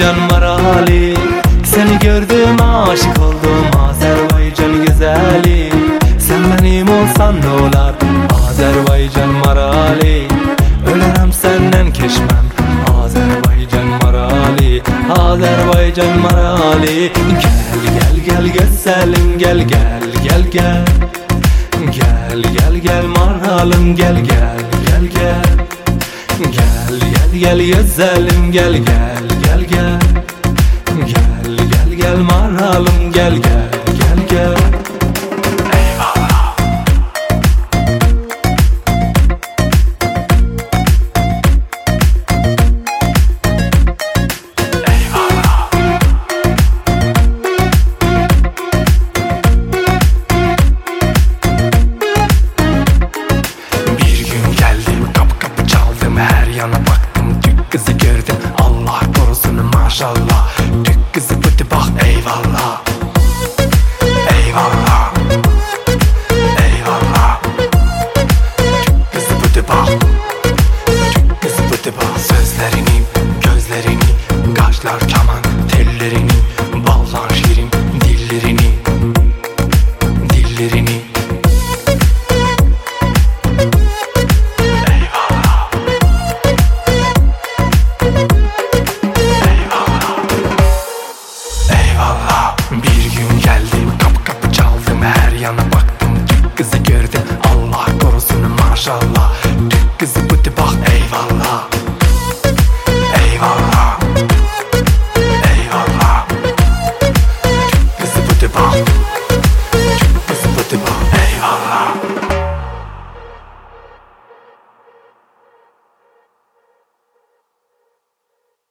Azerbaycan Marali. Seni gördüm aşık oldum Azerbaycan güzeli. Sen benim olsan ne olar Azerbaycan Marali. Ölerim senden keşmem Azerbaycan Marali. Azerbaycan Marali. Gel güzelim gel gel. Gel maralım gel güzelim gel maralım gel. Eyvallah. Eyvallah. Bir gün geldim kapı çaldım, her yana baktım, Türk kızı gördüm, Allah korusun maşallah. Türk kızı pıtı bak eyvallah. Eyvallah. Eyvallah. Türk kızı pıtı bak. Türk kızı pıtı bak. Sözlerini